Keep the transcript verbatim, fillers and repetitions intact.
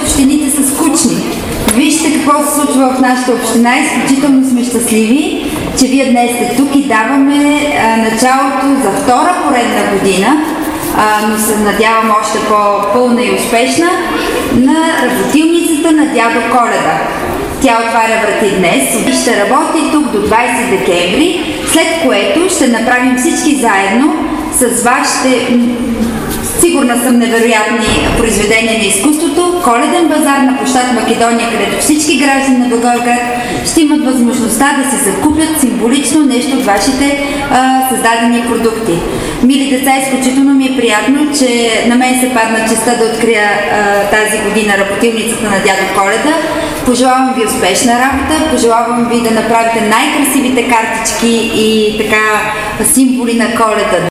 общините са скучни. Вижте какво се случва в нашата община. Изключително сме щастливи, че вие днес сте тук и даваме а, началото за втора поредна година, а, но се надявам още по-пълна и успешна, на работилницата на дядо Коледа. Тя отваря врати днес и ще работи тук до двадесети декември, след което ще направим всички заедно с вашите, сигурна съм, невероятни произведения на изкуството, коледен базар на площад Македония, където всички граждани на Благоевград ще имат възможността да си закупят символично нещо от вашите а, създадени продукти. Мили деца, изключително ми е приятно, че на мен се падна честа да открия а, тази година работилницата на дядо Коледа. Пожелавам ви успешна работа, пожелавам ви да направите най-красивите картички и така символи на Коледа.